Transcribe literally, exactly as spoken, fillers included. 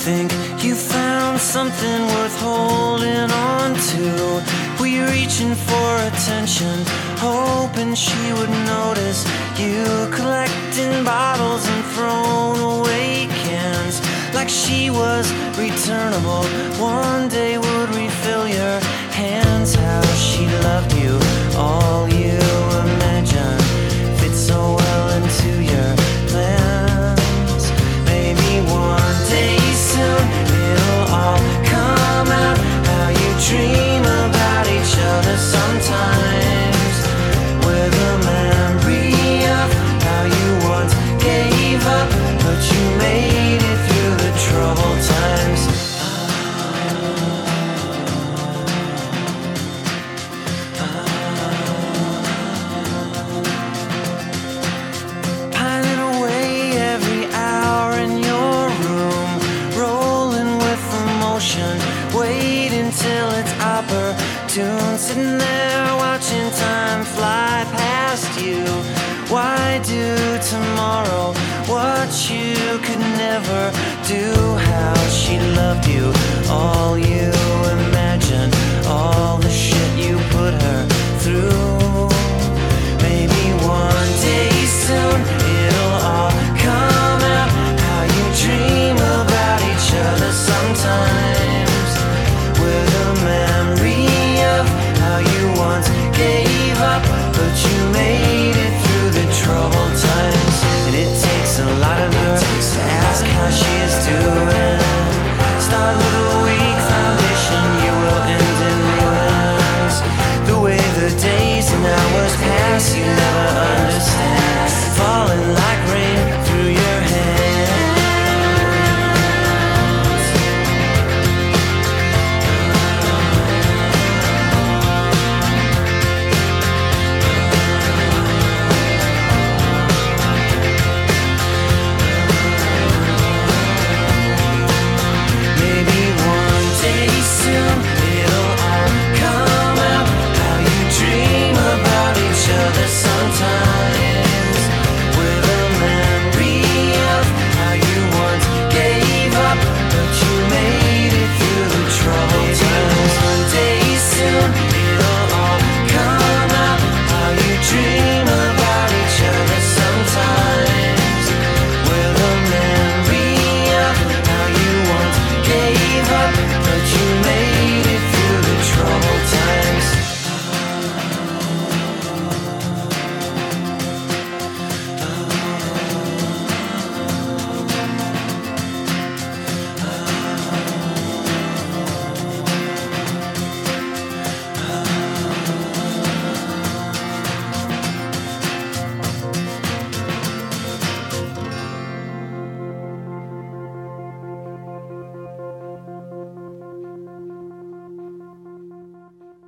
think you found something worth holding on to? Were you reaching for attention, hoping she would notice you collecting bottles and thrown away cans like she was returnable? One day would refill your hands. How she loved you, all you imagine fits so well into your plans. Maybe one day soon it'll all come out, how you dream about each other sometimes, with a memory of how you once gave up, but you made it through the troubled times. Piling away every hour in your room, rolling with emotion, waiting till it's opportune, sitting there watching time fly past you. Why do tomorrow what you could never do? How she loved you, all you imagine, all the